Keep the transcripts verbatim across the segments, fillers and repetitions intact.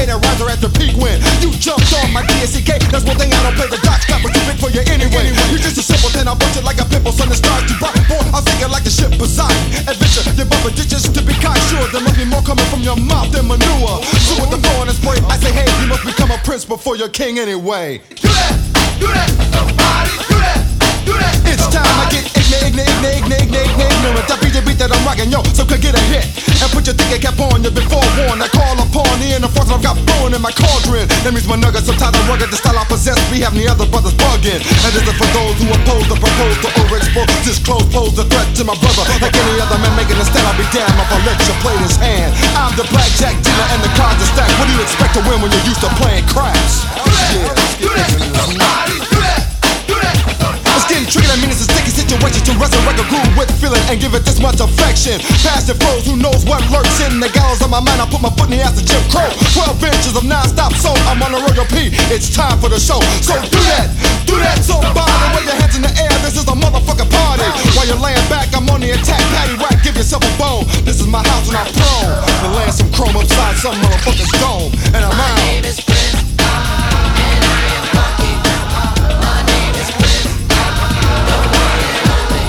that riser at the peak when you jumped on my D S C K. That's one thing I don't play the dots, got what you big for you anyway. You're just a simpleton, I bust it like a pimple, son, the stars too bright. Boy, I'm thinking like the ship Poseidon. Adventure, you're bumping ditches to be kind, sure. There must be more coming from your mouth than manure. So with the flow and the spray, I say, hey, you must become a prince before you're king anyway. Do that, do that, somebody, do that, do that. It's time I get ignorant, ignorant, ignorant, ignorant, ignorant. That beat the beat that I'm rocking, yo, so could get a hit. And put your thinking cap on, you've been forewarned. I call upon the inner force I've got blowing in my cauldron. That means my nuggets, sometimes I rugged, the style I possess. We have the other brothers bugging. And this is for those who oppose the propose to overexpose. Disclose, pose the threat to my brother. Like any other man making a stand, I'll be damned if I let you play this hand. I'm the blackjack dealer and the cards are stacked. What do you expect to win when you're used to playing craps? Yeah. Do that, somebody, do that, do that. It's getting tricky, that means it's a sticky situation to resurrect a groove with feeling and give it this much affection. Past the flows, who knows what lurks in the gallows of my mind. I put my foot in the ass of Jim Crow. Twelve inches of non-stop soul, I'm on a royal P. It's time for the show, so do that, do that, somebody. Wave your hands in the air, this is a motherfucking party. While you're laying back, I'm on the attack. Patty whack, give yourself a bone. This is my house and I'm prone to land some chrome upside some motherfucker's dome. And I'm out. My name is Prince, and I am funky. My name is Prince, the one and only.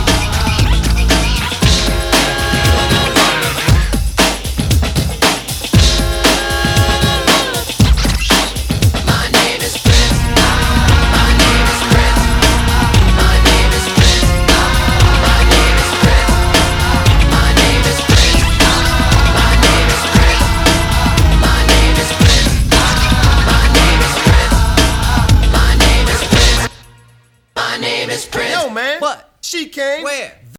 My name is Prince, my name is Prince, my name is Prince, my name is Prince, my name is Prince, my name is Prince, my name is Prince, my name is Prince, my name is Prince, my name is Prince. Yo, man. What? She came. Where?